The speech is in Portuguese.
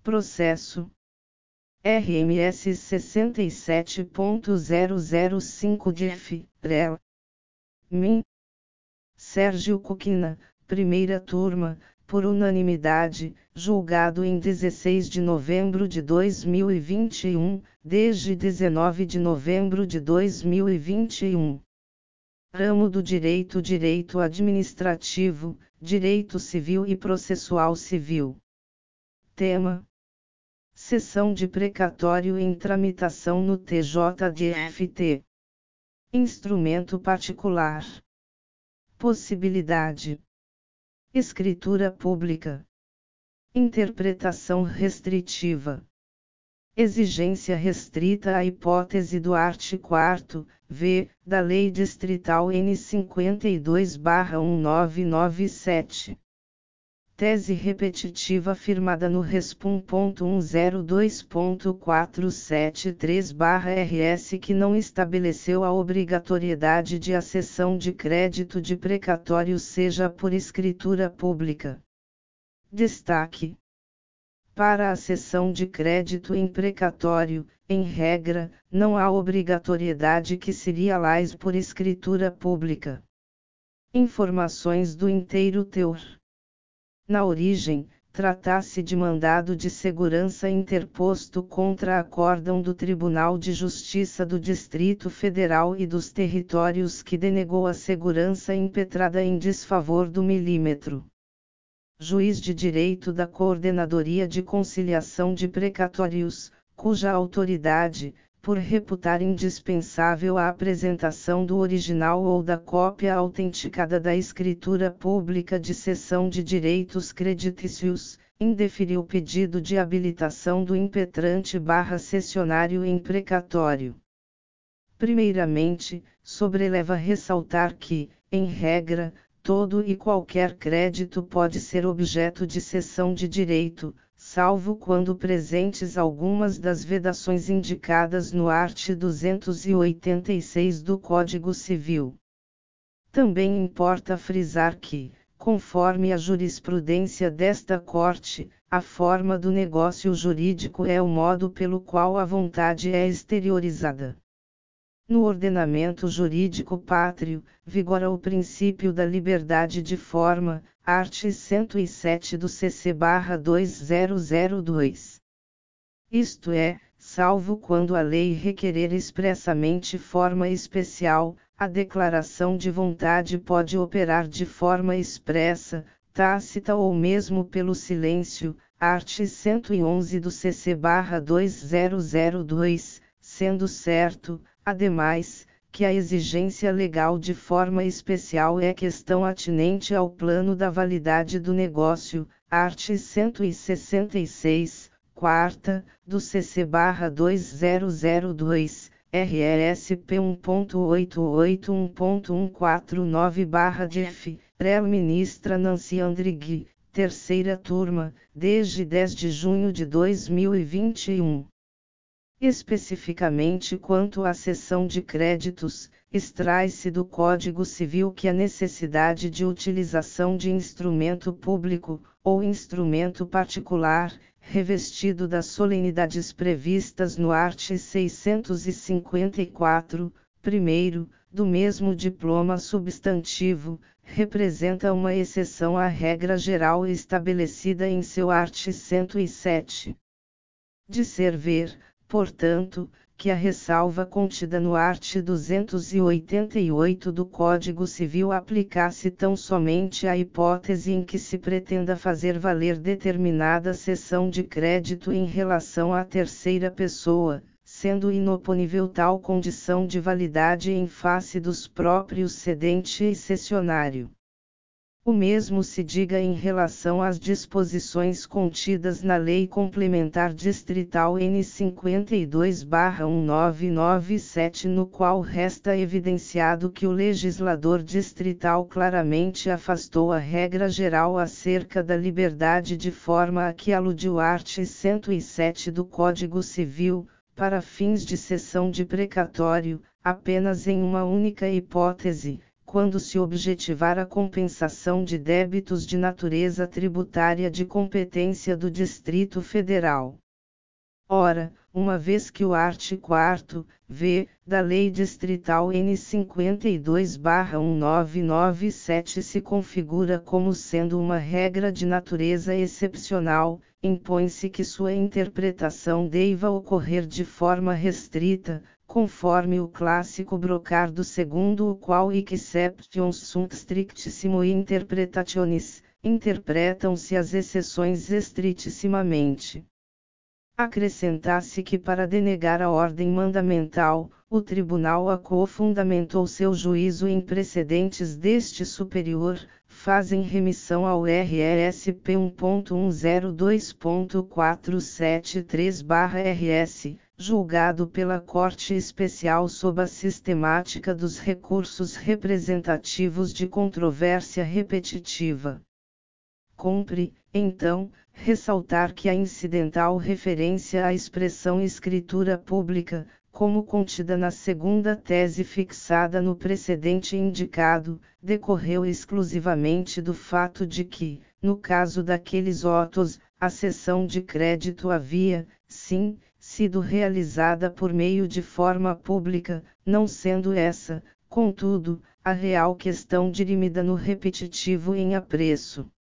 Processo RMS 67.005 DF, MIN. Sérgio Coquina, primeira turma, por unanimidade, julgado em 16 de novembro de 2021, desde 19 de novembro de 2021. Ramo do Direito: Direito Administrativo, Direito Civil e Processual Civil. Tema: Sessão de precatório em tramitação no TJDFT. Instrumento particular. Possibilidade. Escritura pública. Interpretação restritiva. Exigência restrita à hipótese do artigo 4º, v, da Lei Distrital N. 52/1997. Tese repetitiva firmada no Respum.102.473/RS que não estabeleceu a obrigatoriedade de a cessão de crédito de precatório seja por escritura pública. Destaque: para a cessão de crédito em precatório, em regra, não há obrigatoriedade que se realize por escritura pública. Informações do inteiro teor. Na origem, trata-se de mandado de segurança interposto contra acórdão do Tribunal de Justiça do Distrito Federal e dos Territórios que denegou a segurança impetrada em desfavor do milímetro. Juiz de direito da Coordenadoria de Conciliação de Precatórios, cuja autoridade, por reputar indispensável a apresentação do original ou da cópia autenticada da escritura pública de cessão de direitos creditícios, indeferiu o pedido de habilitação do impetrante/cessionário em precatório. Primeiramente, sobreleva ressaltar que, em regra, todo e qualquer crédito pode ser objeto de cessão de direito, salvo quando presentes algumas das vedações indicadas no art. 286 do Código Civil. Também importa frisar que, conforme a jurisprudência desta Corte, a forma do negócio jurídico é o modo pelo qual a vontade é exteriorizada. No ordenamento jurídico pátrio, vigora o princípio da liberdade de forma, art. 107 do CC/2002. Isto é, salvo quando a lei requerer expressamente forma especial, a declaração de vontade pode operar de forma expressa, tácita ou mesmo pelo silêncio, art. 111 do CC/2002, sendo certo, ademais, que a exigência legal de forma especial é questão atinente ao plano da validade do negócio, art. 166, quarta, do CC/2002, RESP 1.881.149/DF, Rel. Ministra Nancy Andrighi, terceira turma, desde 10 de junho de 2021. Especificamente quanto à cessão de créditos, extrai-se do Código Civil que a necessidade de utilização de instrumento público, ou instrumento particular, revestido das solenidades previstas no art. 654, primeiro, do mesmo diploma substantivo, representa uma exceção à regra geral estabelecida em seu art. 107. De ser ver, portanto, que a ressalva contida no art. 288 do Código Civil aplicasse tão somente à hipótese em que se pretenda fazer valer determinada cessão de crédito em relação à terceira pessoa, sendo inoponível tal condição de validade em face dos próprios cedente e cessionário. O mesmo se diga em relação às disposições contidas na Lei Complementar Distrital N. 52/1997, no qual resta evidenciado que o legislador distrital claramente afastou a regra geral acerca da liberdade de forma a que aludiu o art. 107 do Código Civil, para fins de cessão de precatório, apenas em uma única hipótese, quando se objetivar a compensação de débitos de natureza tributária de competência do Distrito Federal. Ora, uma vez que o art. 4º, v, da Lei Distrital N. 52/1997 se configura como sendo uma regra de natureza excepcional, impõe-se que sua interpretação deva ocorrer de forma restrita, conforme o clássico brocardo segundo o qual hic exceptiones sunt strictissimo interpretationis, interpretam-se as exceções estritissimamente. Acrescentasse que para denegar a ordem mandamental, o tribunal ACO fundamentou seu juízo em precedentes deste superior, fazem remissão ao RESP 1.102.473/RS, julgado pela Corte Especial sob a sistemática dos recursos representativos de controvérsia repetitiva. Cumpre, então, ressaltar que a incidental referência à expressão escritura pública, como contida na segunda tese fixada no precedente indicado, decorreu exclusivamente do fato de que, no caso daqueles autos, a cessão de crédito havia, sim, sido realizada por meio de forma pública, não sendo essa, contudo, a real questão dirimida no repetitivo em apreço.